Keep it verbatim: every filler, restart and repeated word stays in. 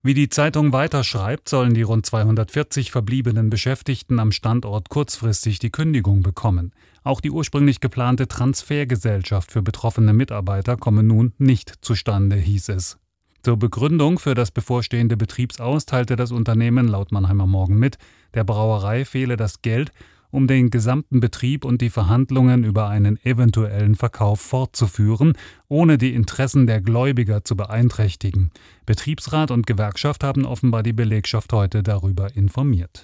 Wie die Zeitung weiterschreibt, sollen die rund zweihundertvierzig verbliebenen Beschäftigten am Standort kurzfristig die Kündigung bekommen. Auch die ursprünglich geplante Transfergesellschaft für betroffene Mitarbeiter komme nun nicht zustande, hieß es. Zur Begründung für das bevorstehende Betriebsaus teilte das Unternehmen laut Mannheimer Morgen mit, der Brauerei fehle das Geld, um den gesamten Betrieb und die Verhandlungen über einen eventuellen Verkauf fortzuführen, ohne die Interessen der Gläubiger zu beeinträchtigen. Betriebsrat und Gewerkschaft haben offenbar die Belegschaft heute darüber informiert.